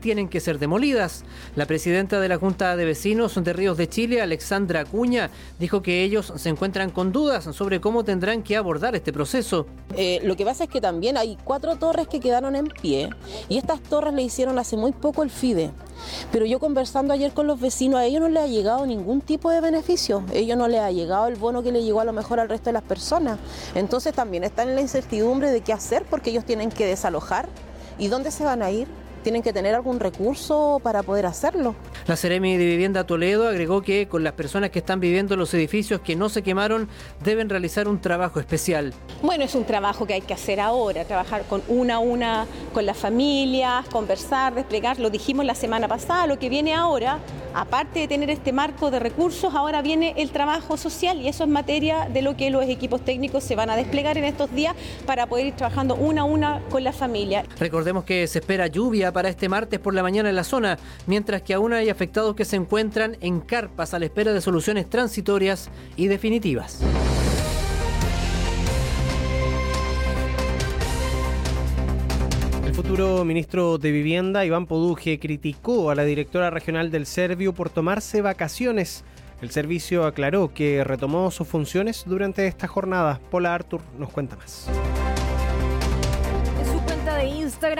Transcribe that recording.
tienen que ser demolidas. La presidenta de la Junta de Vecinos de Ríos de Chile, Alexandra Acuña, dijo que ellos se encuentran con dudas sobre cómo tendrán que abordar este proceso. Lo que pasa es que también hay 4 torres que quedaron en pie y estas torres le hicieron hace muy poco el FIDE. Pero yo conversando ayer con los vecinos, a ellos no les ha llegado ningún tipo de beneficio, a ellos no les ha llegado el bono que les llegó a lo mejor al resto de las personas. Entonces también están en la incertidumbre de qué hacer porque ellos tienen que desalojar y dónde se van a ir. Tienen que tener algún recurso para poder hacerlo. La Seremi de Vivienda Toledo agregó que con las personas que están viviendo en los edificios que no se quemaron deben realizar un trabajo especial. Bueno, es un trabajo que hay que hacer ahora, trabajar con una a una, con las familias, conversar, desplegar, lo dijimos la semana pasada, lo que viene ahora, aparte de tener este marco de recursos, ahora viene el trabajo social y eso es materia de lo que los equipos técnicos se van a desplegar en estos días para poder ir trabajando una a una con la familia. Recordemos que se espera lluvia para este martes por la mañana en la zona, mientras que aún hay afectados que se encuentran en carpas a la espera de soluciones transitorias y definitivas. El futuro ministro de Vivienda, Iván Poduje, criticó a la directora regional del Servio por tomarse vacaciones. El servicio aclaró que retomó sus funciones durante esta jornada. Paula Artur nos cuenta más. En su cuenta de Instagram